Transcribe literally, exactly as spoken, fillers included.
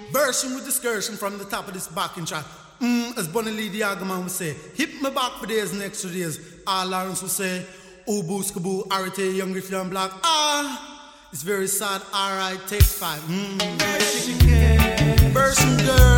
version with discursion from the top of this backing track. Mm, as Bunny Lee the Agaman would say, hit me back for days and extra days. Ah, Lawrence would say, Ubu Skaboo, Arite, Young Griffin and Black. Ah, it's very sad. Alright, take five. Mm. Version girl.